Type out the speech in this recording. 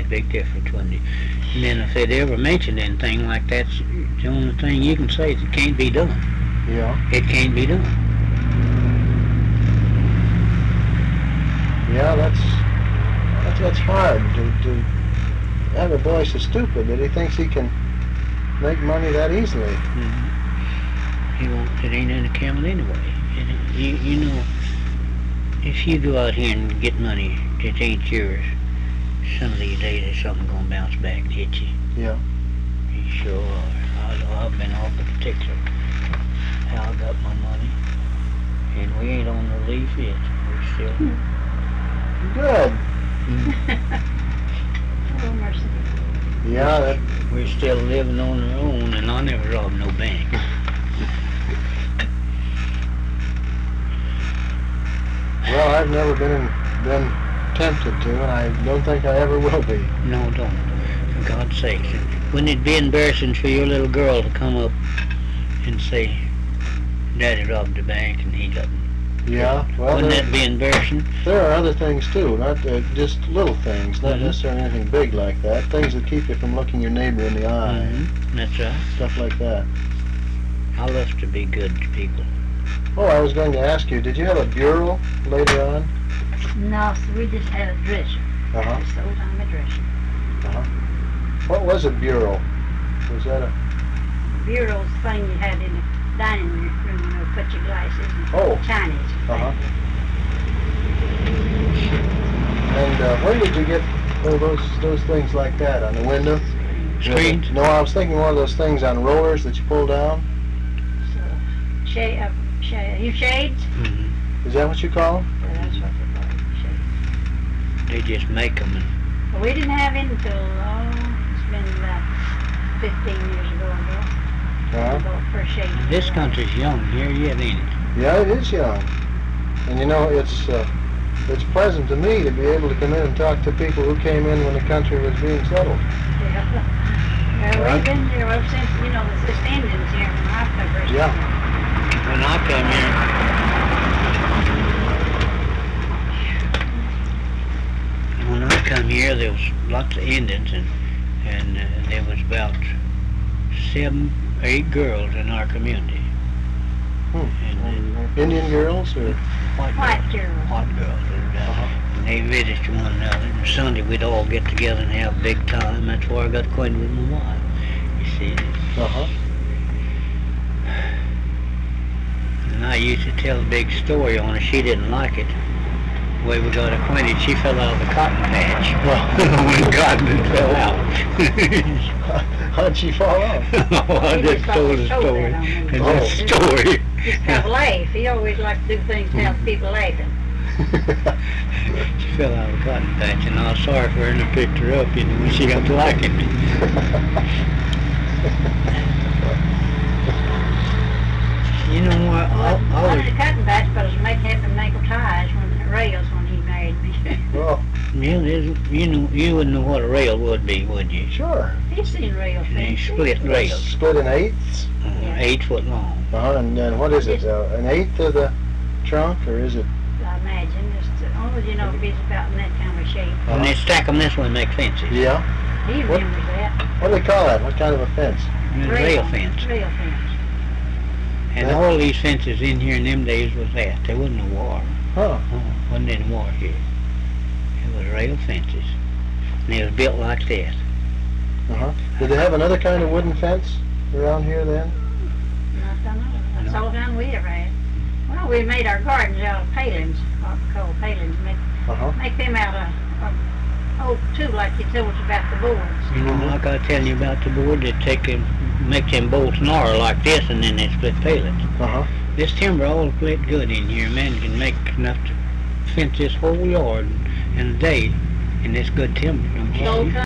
made a big difference, wouldn't it? And then if they'd ever mentioned anything like that, the only thing you can say is it can't be done. Yeah. It can't be done. Yeah, that's hard to have a boy so stupid that he thinks he can make money that easily. He won't. It ain't in the camel anyway. You know, if you go out here and get money that ain't yours, some of these days there's something gonna bounce back and hit you. Yeah. You sure are. I've been awful particular how I got my money, and we ain't on the leaf yet. We're still. Good. Oh, mercy. Yeah. We're still living on our own, and I never robbed no bank. Well, I've never been tempted to, and I don't think I ever will be. No, don't. For God's sake. Wouldn't it be embarrassing for your little girl to come up and say, Daddy robbed the bank and he got... Yeah. Well, wouldn't that be embarrassing? There are other things too, not just little things, not necessarily anything big like that. Things that keep you from looking your neighbor in the eye. That's right. Stuff like that. I love to be good to people. Oh, I was going to ask you, did you have a bureau later on? No, so we just had a dresser. Uh-huh. Just old time a dresser. Uh-huh. What was a bureau? Was that a... Bureau's the thing you had in the dining room, you know, put your glasses and Oh. Chinese. Uh-huh. And where did you get those things like that? On the window? Screens? No, I was thinking one of those things on rollers that you pull down. So, shades? Mm-hmm. Is that what you call them? Yeah, that's what they call it, shades. They just make them. Well, we didn't have it until, it's been about 15 years ago, I guess. Uh-huh. We bought first shades. This country's young here yet, ain't it? Yeah, it is young. And you know, it's pleasant to me to be able to come in and talk to people who came in when the country was being settled. Yeah. We've been here ever since, you know, the Indians here from our first. Yeah. When I come here, when I come here, there was lots of Indians, and there was about 7 or 8 girls in our community. And Indian girls or White girls. White girls. And they visited one another. And Sunday we'd all get together and have a big time. That's where I got acquainted with my wife. You see. Uh-huh. And I used to tell a big story on her. She didn't like it. The way we got acquainted, she fell out of the cotton patch. Well, when cotton fell out. How'd she fall off? Oh, I just told a story. And that story. Just have a laugh. He always liked to do things to have people laughing. She fell out of the cotton patch, and I was sorry for her, and I picked her up, you know, when she got to liking me. You know what? One of the cotton patch fellas make having nickel ties when the rails when he married me. Well, yeah, you wouldn't know what a rail would be, would you? sure. He's seen rails. And they split rails, Split in eighths. 8 foot long. And then what is it? An eighth of the trunk, or is it? I imagine. Just only you know if it's about in that kind of shape. When they stack them this way and make fences. Yeah. He remembers that. What do they call that? What kind of a fence? Rail fence. Rail fence. And all these fences in here in them days was that. There wasn't no war. Huh. Wasn't any war here. It was rail fences. And they was built like that. Uh-huh. Did they have another kind of wooden fence around here then? I don't know. That's all done we ever had. Well, we made our gardens out of palings, what we call palings. Make them out of oak too, like you told us about the boards. You know, like I was telling you about the board, they make them bolts narrow like this, and then they split palings. Uh-huh. This timber all split good in here. Man can make enough to fence this whole yard in a day, and this good timber. Don't you see?